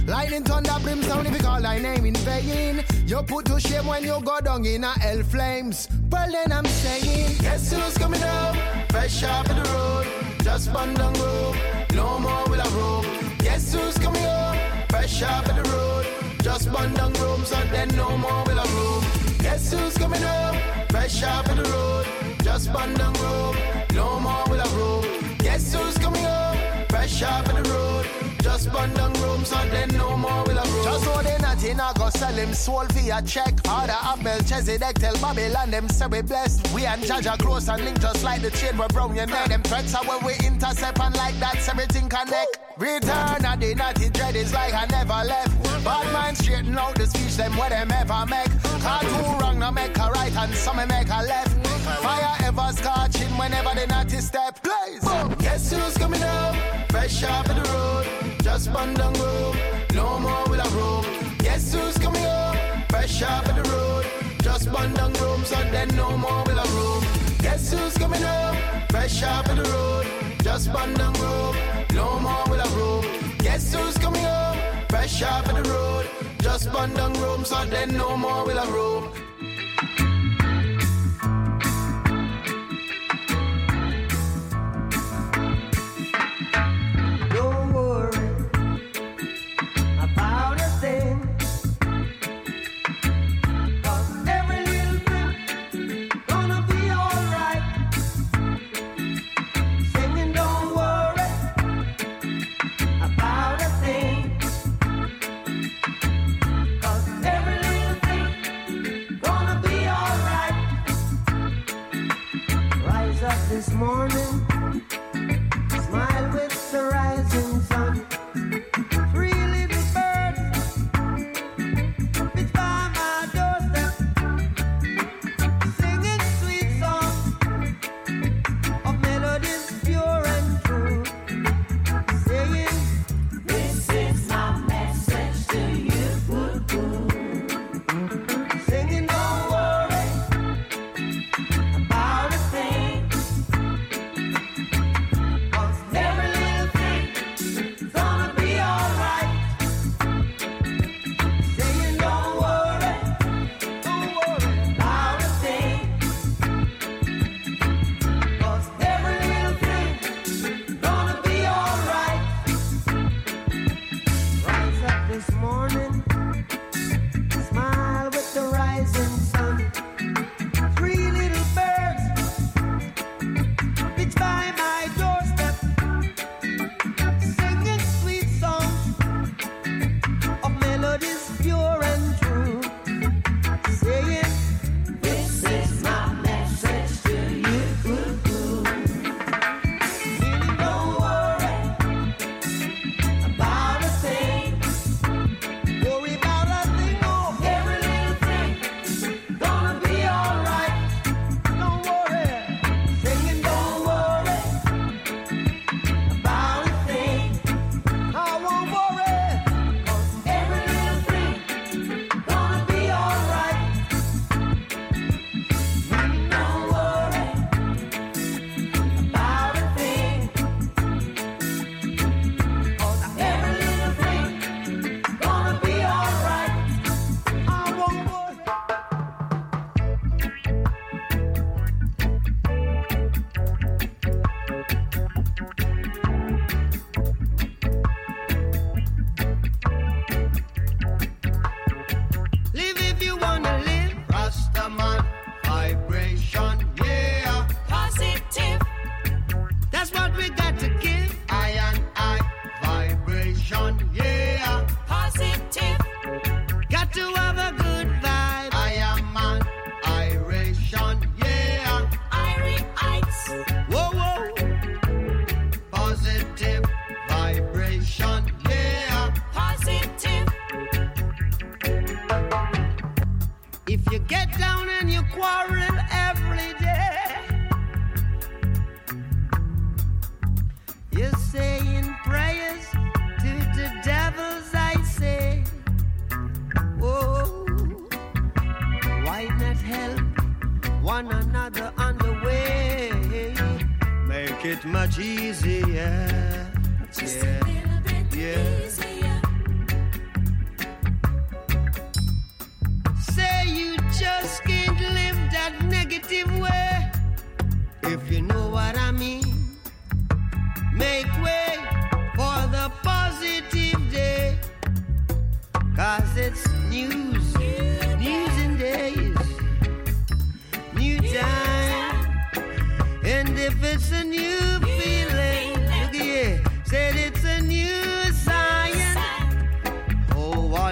Lightning, thunder, brimstone, if you call thy name in vain. You put to shame when you go down in a hell flames. Well then I'm saying, guess who's coming up? Fresh off of the road, just bun down road. No more will I roam. Guess who's coming up? Fresh off of the road, just bun down road. So then no more will I roam. Guess who's coming up? Fresh off of the road, just bun down road. No more will I roam. Guess who's coming up? Fresh off of the road, just bun down room, so then no more will I roam. Just so they not in, I go sell him soul for a check. Order up Melchizedek, tell Babylon them say we blessed. We and Jaja close and link just like the chain we brown your neck. Them threats are when we intercept and like that's everything connect. Return of the naughty dread is like I never left. Bad mind straighten out the speech them where them ever make. Cause two wrong no make a right and some make a left. Fire ever scorching whenever the naughty step. Blaze. Guess who's coming up? Fresh off of the road, just bun down road. No more will I roam. Guess who's coming up? Fresh off of the road, just bun down road. So then no more will I roam. Guess who's coming up? Fresh off of the road, just bun down road. No more will I roam. Guess who's coming up? Fresh off of the road, just bun down road. So then no more will I roam. This morning, smile with the rising sun. Three little birds, which by my doorstep, singing sweet songs of melodies pure and true, saying, this is my message to you, singing, don't worry about a thing. Much easier, yeah, yeah.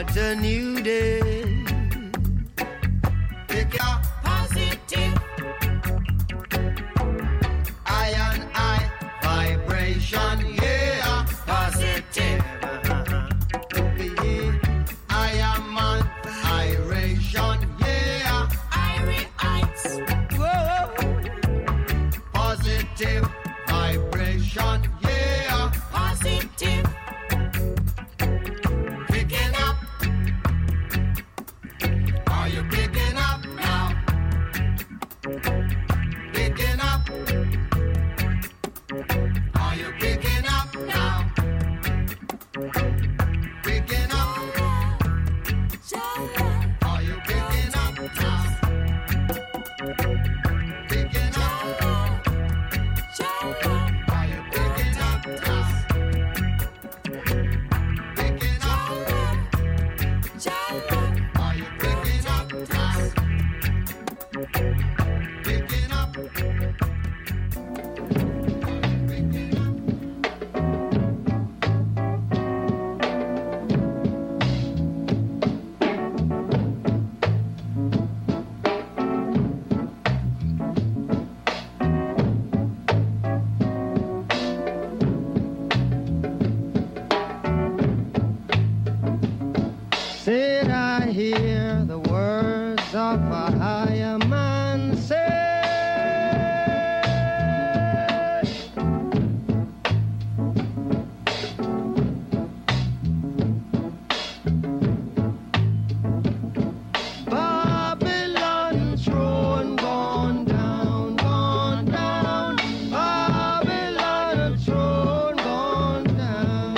start a new day. Pick up positive. I and I vibration, yeah, positive. I am on iration, yeah, Irites. Whoa, positive vibration, yeah, positive. Picking up. Are you picking up now? Picking up. Are you picking up now? Picking up. Are you picking up now? Picking up. Are you picking up now? Picking up. Are you picking up now? Picking up. Said I hear the words of a higher man say, Babylon throne gone down, gone down, Babylon throne gone down.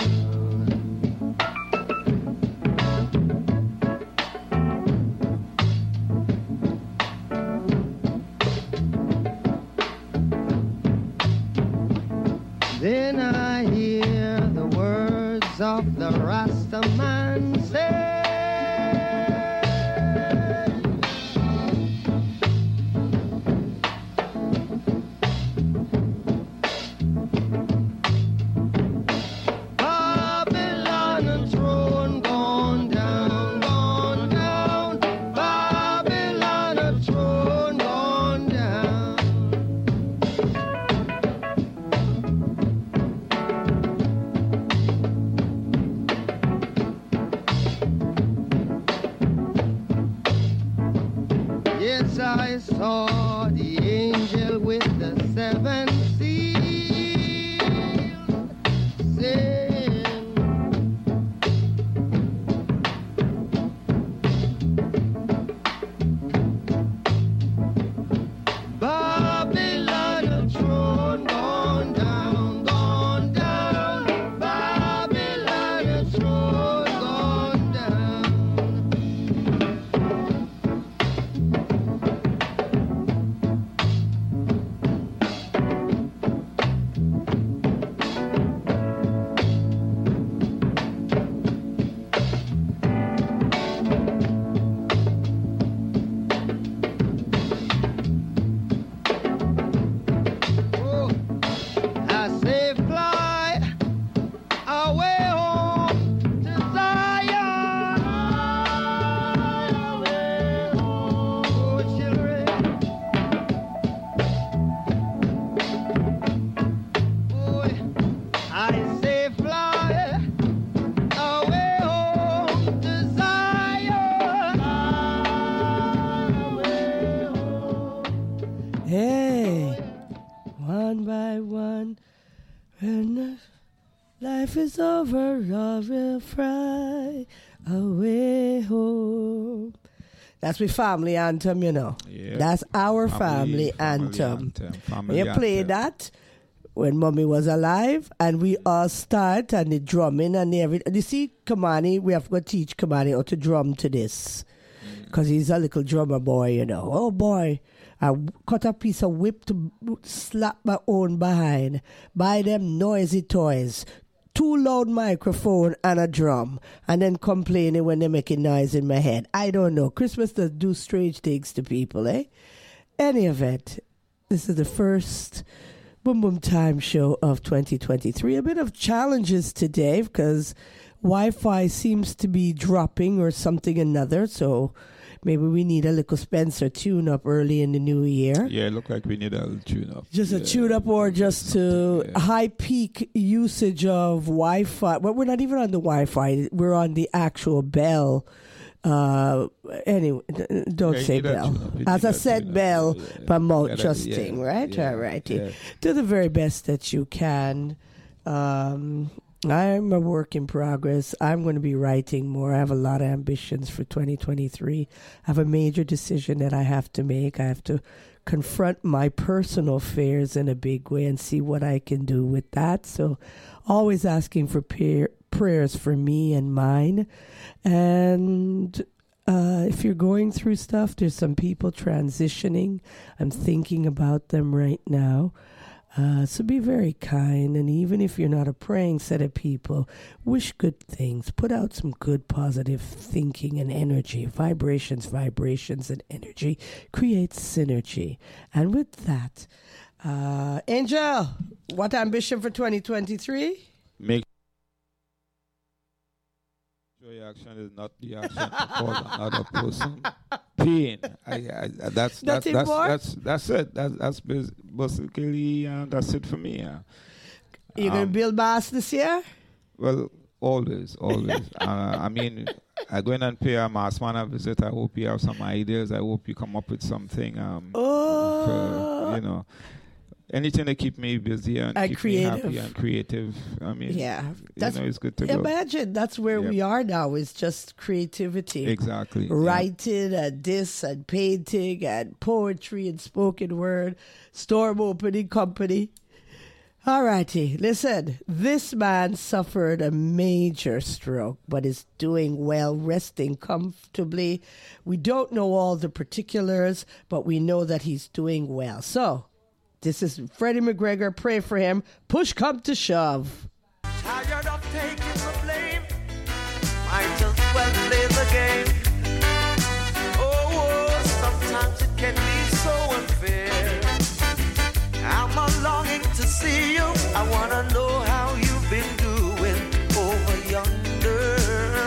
Then I hear the words of the Rasta man say, Babylon throne gone down, gone down, Babylon throne gone down. Yes, I saw the angel with the seven seals saying, Babylon throne gone down, gone down, Babylon throne gone down. Oh, I say fly away home to Zion. Away home, oh, children. Boy, I say fly away home to Zion. Away home. Hey, one by one, when life is over, I will fly away home. That's my family anthem, you know. Yeah. That's our family, Family- family anthem. anthem, family you play anthem. that when mommy was alive, and we all start and the drumming and the everything. You see, Kamani, we have to teach Kamani how to drum to this. Because he's a little drummer boy, you know. Oh boy, I cut a piece of whip to slap my own behind. Buy them noisy toys. Two loud microphone and a drum. And then complaining when they're making noise in my head. I don't know. Christmas does do strange things to people, eh? Any event, this is the first Boom Boom Time show of twenty twenty-three. A bit of challenges today because Wi-Fi seems to be dropping or something another, so maybe we need a little Spencer tune-up early in the new year. Yeah, it look like we need a little tune-up. Just yeah. a tune-up or just to yeah. high peak usage of Wi-Fi. Well, we're not even on the Wi-Fi. We're on the actual Bell. Uh, anyway, don't yeah, say Bell. As I said, Bell, yeah, yeah. promote yeah, just yeah, thing, right? Yeah, All right. yeah. Do the very best that you can. Um, I'm a work in progress. I'm going to be writing more. I have a lot of ambitions for twenty twenty-three. I have a major decision that I have to make. I have to confront my personal affairs in a big way and see what I can do with that. So always asking for peer, prayers for me and mine. And uh, if you're going through stuff, there's some people transitioning. I'm thinking about them right now. Uh, so be very kind, and even if you're not a praying set of people, wish good things. Put out some good positive thinking and energy. Vibrations, vibrations, and energy creates synergy. And with that, uh, Angel, what ambition for twenty twenty-three? Make sure your action is not the action to cause another person pain. I, I, that's that's that's, that's that's it. That's that's basically uh, that's it for me. Uh. You gonna um, build mass this year? Well, always, always. uh, I mean, I go in and pay a mass man a visit. I hope you have some ideas. I hope you come up with something. Um, oh, for, you know. Anything to keep me busy and, and keep creative. me happy and creative. I mean, yeah, that's, you know, it's good to imagine go. That's where yep. we are now. It's just creativity. Exactly. Writing yep. and this and painting and poetry and spoken word. Storm opening company. All righty. Listen, this man suffered a major stroke, but is doing well, resting comfortably. We don't know all the particulars, but we know that he's doing well. So, this is Freddie McGregor. Pray for him. Push come to shove. Tired of taking the blame. Might as well play the game. Oh, oh, sometimes it can be so unfair. I'm a longing to see you. I want to know how you've been doing over yonder.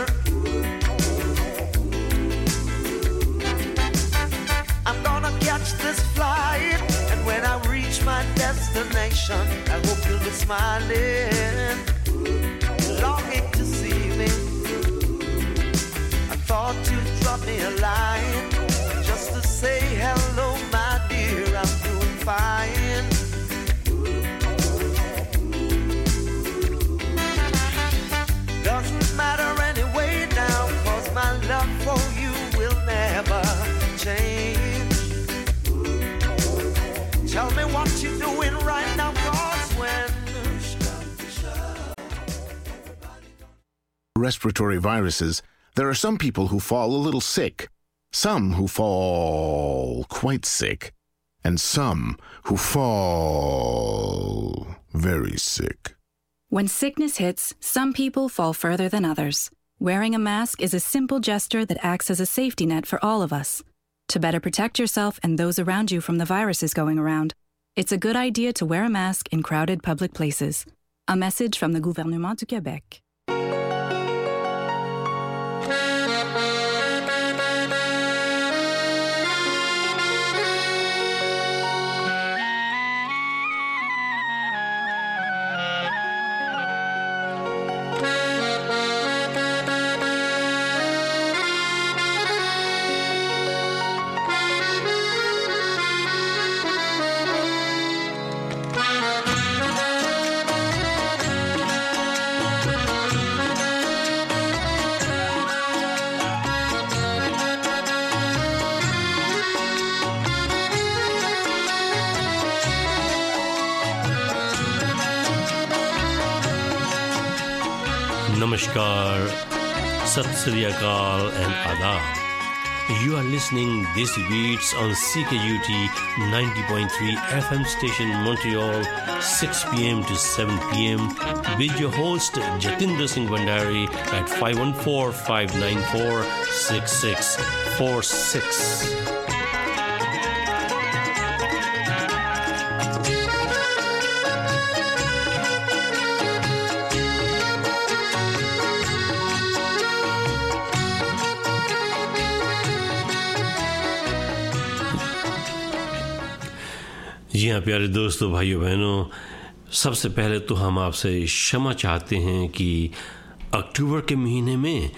I'm gonna catch this flight. When I reach my destination, I hope you'll be smiling, longing to see me. I thought you'd drop me a line, just to say hello, my dear, I'm doing fine. Doesn't matter anyway now, cause my love for you will never change. Tell me what you're doing right now, cause when respiratory viruses, there are some people who fall a little sick, some who fall quite sick, and some who fall very sick. When sickness hits, some people fall further than others. Wearing a mask is a simple gesture that acts as a safety net for all of us. To better protect yourself and those around you from the viruses going around, it's a good idea to wear a mask in crowded public places. A message from the Gouvernement du Québec. Namaskar, Sat Sri Akal and Adab. You are listening Desi Beats on C K U T ninety point three F M station Montreal, six p.m. to seven p.m. with your host Jatinder Singh Bandari at five one four, five nine four, six six four six. जी हाँ प्यारे दोस्तों, भाइयों बहनों, सबसे पहले तो हम आपसे क्षमा चाहते हैं कि अक्टूबर के महीने में